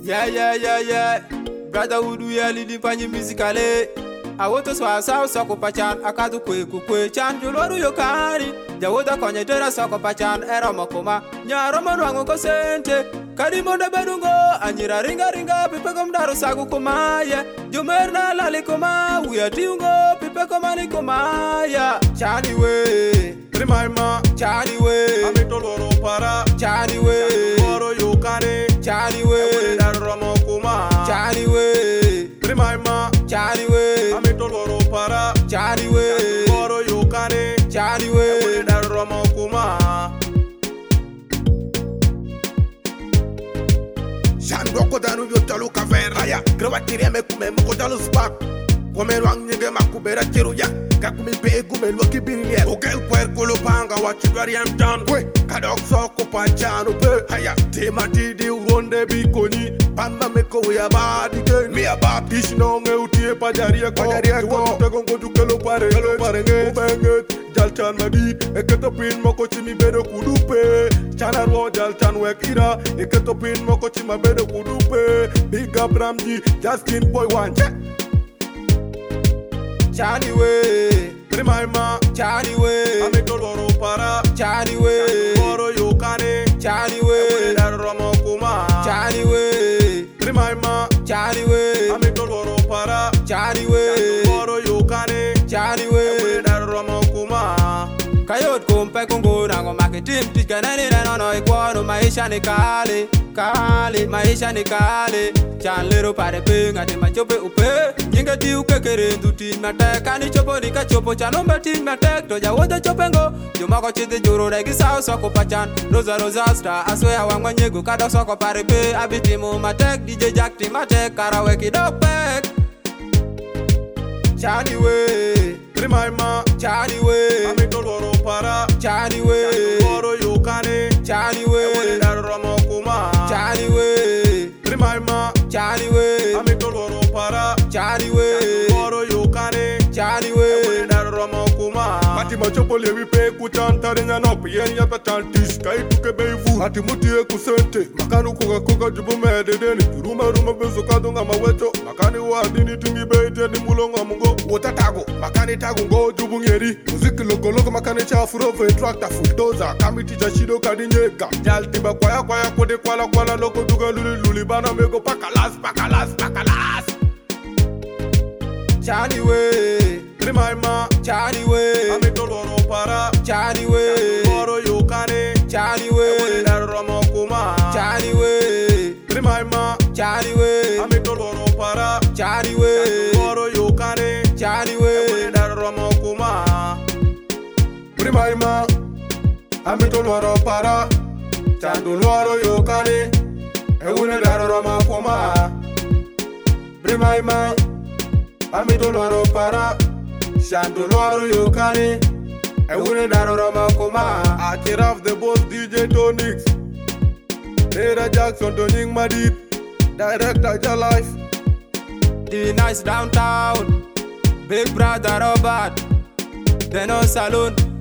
Yeah. Brotherhood we are leading panyi musically. I want to swallow soko pachan akadu kwe chan juloru yokari. Jawoda konye tera soko pachan era makoma. Nyaro manwango ko sente. Karimonda bedungo anyira ringa pipe komdaru sagu komaya. Jumerna lali koma we are tiungo pipe komani komaya. Chani we Rimaima, Chani we Amitoloro para, Chani we Oro Yukane, Chani we Ramokuma, Chani we Rimaima, Chani we Amitoloro para, Chani we Oro Yukane, Chani we Ramokuma. Shandoko danu yotalo kavera, Gravatiria me mokotalo spark. Come rang nige makubera chiruya. Kakumi pegu me loki biriye. Ogel puerco lo panga wachugari am down. We kadok soko panchano pe. Haya tema didi uronde bikoni. Panda meko we abadi ke. Mi abadi shinonge utie pajaria ko. Tuwa tutegongo tukelo pare. Kelo parenge. Ubenget. Jalchan madi. Eketopin moko chimi bedo kudupe. Chanarwo jalchan wekira. Eketopin moko chima bedo kudupe. Big up Ramji. Justin boy one. Chani we Rimaima, Chani we Amitoloro para, Chani we Oro Yukane, Chani we Ramokuma, Chani we Rimaima, Chani we Amitoloro para, Chani we Oro Yukane, Chani we Ramokuma. Kayot kumpe kungu nango makitim tikanani nanono ikwano maisha ni kale maisha ni kale chan lero pare pe ngati machope upe nyinga ti ukekere nduti matek ani chopo ni kachopo chanombe ti matek to jawoda chopengo jomako chidhi juro regi sao soko pachan roza star aswea wangwanyego kadok soko pare pe abitimo matek DJ Jack ti matek karawe kidok pek Chani we Rimaima, Chani we Amitoloro para, Chani we Oro Yukane, Chani we Ramokuma, Chani we Rimaima, Chani we Amitoloro para, Chani we Oro Yukane, Chani we Ramokuma. Ati machopo lewi pe kuchanta rinya nopi yen yata chantish kai tuke beivu. Ati muti e kusente makanu kuka jubu mededeni. Ruma bezo kadunga mawecho makani wadini tingi beite ni mulonga mungo. Wota tago makani tago ngo jubu ngeri. Muziki logo makani chafuro ve tractor fulldozer. Kamiti jashido kadinyeka. Jal timba kwaya kode kwala loko duga luli bana mego pakalas. Chani we Rimaima, Chani we Amitoloro para, Chani we Oro Yukane, Chani we Ramokuma, Chani we Rimaima, Chani we Amitoloro para, Chani we Oro Yukane, Chani we Ramokuma. Rimaima, Amitoloro para, Oro Yukane, Ramokuma. Rimaima, Amitoloro para, Oro Yukane, Ramokuma. I tear off the boss DJ Tonix, Era Jackson, Toning Madid, Director Your Life. The nice downtown Big Brother Robert Deno Saloon